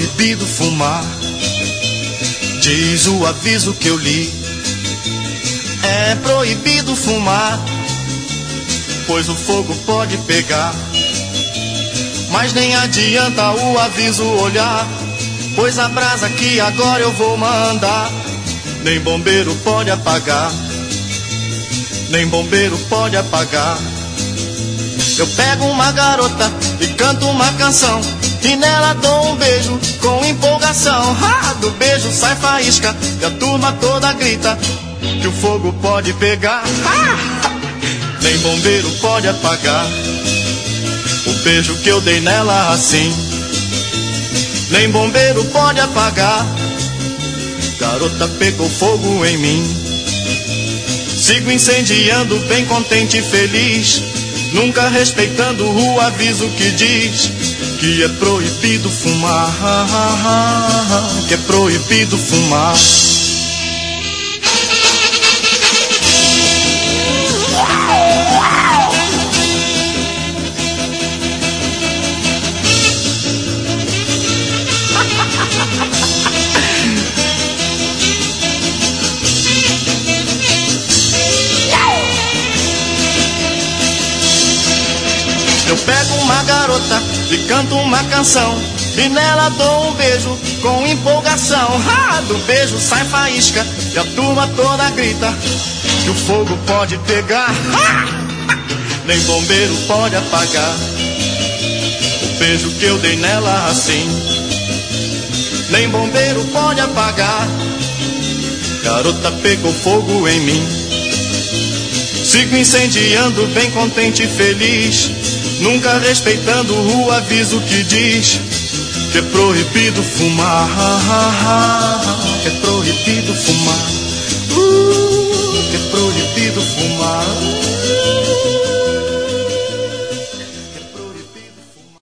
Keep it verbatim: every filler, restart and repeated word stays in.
proibido fumar. Diz o aviso que eu li, é proibido fumar, pois o fogo pode pegar. Mas nem adianta o aviso olhar, pois a brasa que agora eu vou mandar, nem bombeiro pode apagar, nem bombeiro pode apagar. Eu pego uma garota e canto uma canção, e nela dou um beijo com empolgação. Ah, do beijo sai faísca e a turma toda grita que o fogo pode pegar. Ah, nem bombeiro pode apagar o beijo que eu dei nela assim, nem bombeiro pode apagar. Garota pegou fogo em mim, sigo incendiando bem contente e feliz, nunca respeitando o aviso que diz que é proibido fumar, que é proibido fumar. Eu pego uma garota e canto uma canção, e nela dou um beijo com empolgação. Ah, do beijo sai faísca e a turma toda grita que o fogo pode pegar. Ah, nem bombeiro pode apagar o beijo que eu dei nela assim, nem bombeiro pode apagar. Garota pegou fogo em mim, sigo incendiando bem contente e feliz, nunca respeitando o aviso que diz que é proibido fumar, que é proibido fumar. Uh!